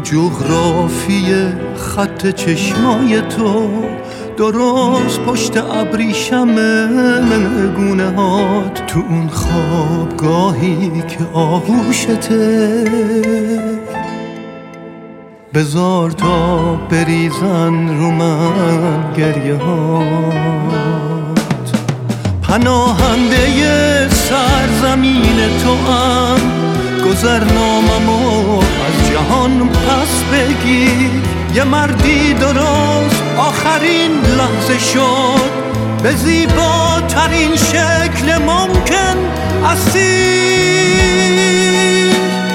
جغرافی خط چشمای تو درست پشت ابریشم گونه هات، تو اون خوابگاهی که آغوشته، بذار تا بریزن رو من گریه هات. پناهنده سرزمین تو هم گذرناممو از جهان پس بگیر. یه مردی درست آخرین لحظه شد، به زیباترین شکل ممکن اسیر.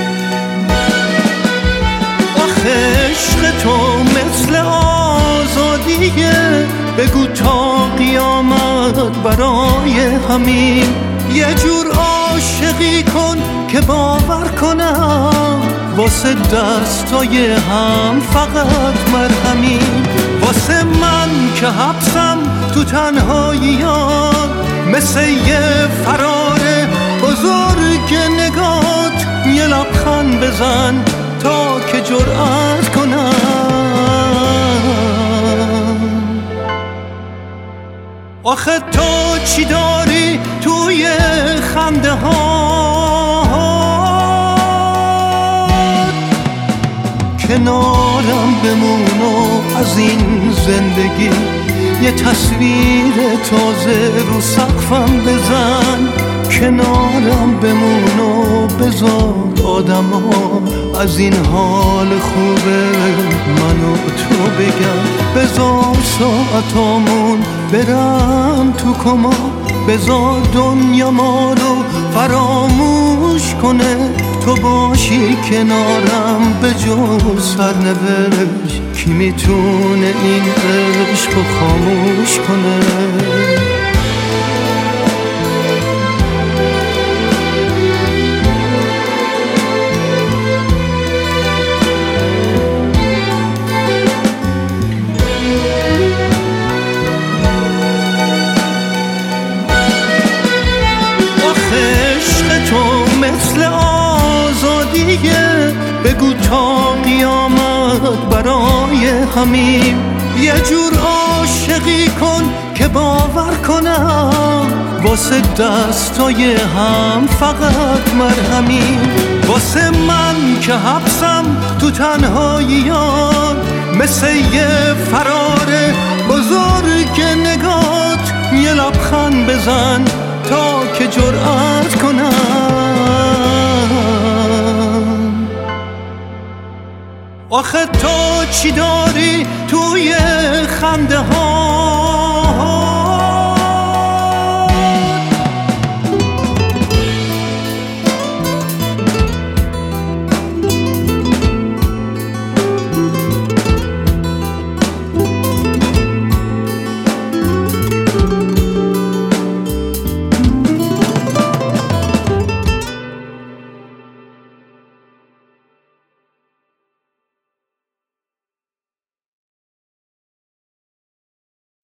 آخه عشق تو مثل آزادیه، بگو تا قیامت برای همین یه جور عاشقی کن که باور کنم، واسه دستای هم فقط مرهمی. واسه من که حبسم تو تنهاییات، مثل یه فرار بزرگ نگات، یه لبخند بزن تا که جرأت کنم. آخه تو چی داری توی خنده ها؟ کنارم بمون و از این زندگی یه تصویر تازه رو سقفم بزن. کنارم بمون و بذار آدم ها از این حال خوبه منو تو بگم. بذار ساعتامون برم تو کما، بذار دنیا ما رو فراموش کنه. تو باشی کنارم به جز سرنوشت، کی میتونه این عشق رو خاموش کنه؟ مثل آزادیه، بگو تا قیامت برای همین یه جور عاشقی کن که باور کنم، واسه دستای هم فقط مرهمی. واسه من که حبسم تو تنهاییات، مثل یه فرار بزرگ نگات، یه لبخند بزن تا که جرأت کنم. آخه تو چی داری